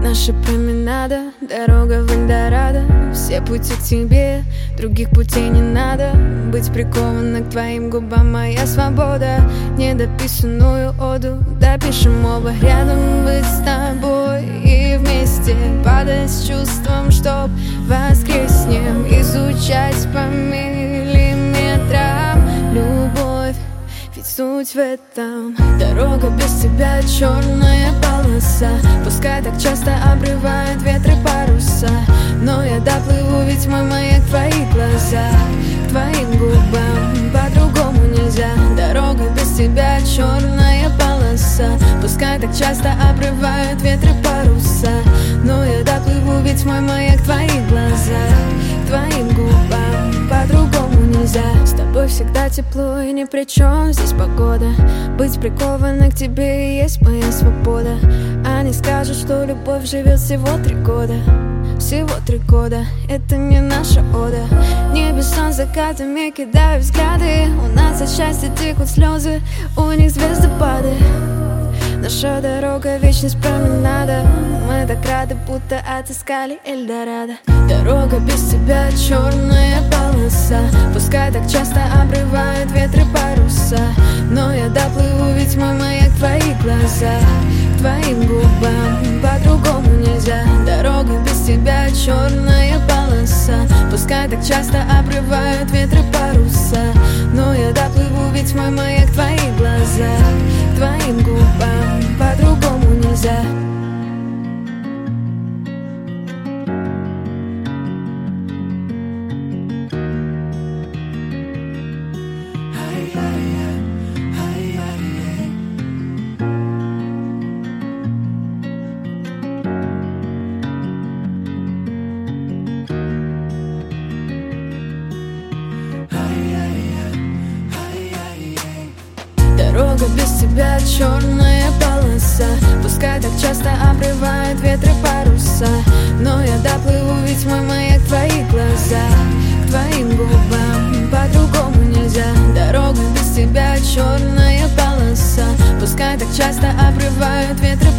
Наша променада, дорога в Эльдорадо. Все пути к тебе, других путей не надо. Быть прикована к твоим губам моя свобода. Недописанную оду допишем оба. Рядом быть с тобой и вместе падать с чувством, чтоб воскреснем. Изучать по миллиметрам любовь, ведь суть в этом. Дорога без тебя черная полоса. Пускай так часто обрывают ветры паруса, но я доплыву, ведь мой маяк твои глаза. К твоим губам по-другому нельзя. Дорога без тебя черная полоса. Пускай так часто обрывают ветры паруса, но я доплыву, ведь мой маяк твои глаза. К твоим губам по-другому нельзя. С тобой всегда тепло и ни при чем здесь погода. Быть прикованной к тебе и есть моя свобода. Они скажут, что любовь живет всего 3 года. Всего 3 года, это не наша ода. Небеса закатами кидаю взгляды. У нас от счастья текут слезы, у них звездопады. Наша дорога, вечность променада. Мы так рады, будто отыскали Эльдорадо. Дорога без тебя черная полоса. Пускай так часто обрывают ветры паруса, но я доплыву, ведь мой маяк твои глаза. К твоим губам по-другому нельзя. Дорога без тебя черная полоса. Пускай так часто обрывают ветры паруса, но я доплыву, ведь мой маяк твои глаза. К твоим губам по-другому нельзя. Дорога без тебя черная полоса. Пускай так часто обрывают ветры паруса, но я доплыву, ведь мой маяк твои глаза. К твоим губам по-другому нельзя. Дорога без тебя черная полоса. Пускай так часто обрывают ветры